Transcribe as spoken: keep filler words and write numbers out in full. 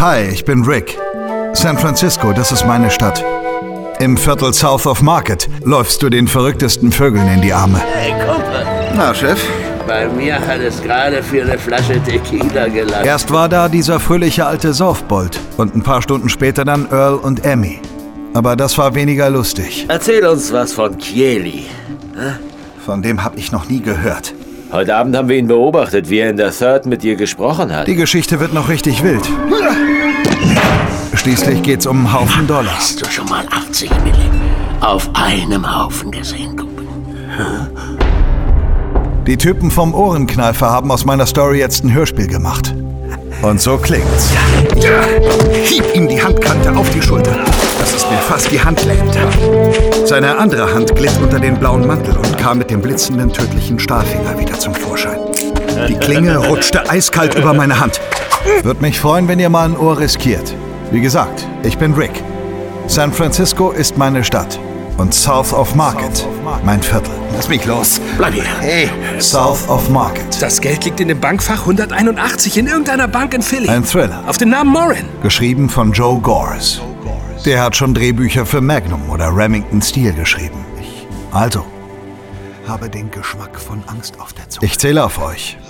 Hi, ich bin Rick. San Francisco, das ist meine Stadt. Im Viertel South of Market läufst du den verrücktesten Vögeln in die Arme. Hey, Kumpel. Na, Chef? Bei mir hat es gerade für eine Flasche Tequila gelangt. Erst war da dieser fröhliche alte Saufbold und ein paar Stunden später dann Earl und Emmy. Aber das war weniger lustig. Erzähl uns was von Kieli. Hm? Von dem hab ich noch nie gehört. Heute Abend haben wir ihn beobachtet, wie er in der Third mit dir gesprochen hat. Die Geschichte wird noch richtig wild. Schließlich geht's um einen Haufen Dollar. Hast du schon mal achtzig Mille auf einem Haufen gesehen, Kumpel? Hm? Die Typen vom Ohrenkneifer haben aus meiner Story jetzt ein Hörspiel gemacht. Und so klingt's. Ja. Hieb ihm die Handkante auf die Schulter, dass es mir fast die Hand lähmte. Seine andere Hand glitt unter den blauen Mantel und kam mit dem blitzenden, tödlichen Stahlfinger wieder zum Vorschein. Die Klinge rutschte eiskalt über meine Hand. Würde mich freuen, wenn ihr mal ein Ohr riskiert. Wie gesagt, ich bin Rick. San Francisco ist meine Stadt. Und South of Market, mein Viertel. Lass mich los. Bleib hier. Hey, South of Market. Das Geld liegt in dem Bankfach hunderteinundachtzig in irgendeiner Bank in Philly. Ein Thriller. Auf den Namen Morin. Geschrieben von Joe Gores. Der hat schon Drehbücher für Magnum oder Remington Steel geschrieben. Ich, also, habe den Geschmack von Angst auf der Zunge. Ich zähle auf euch.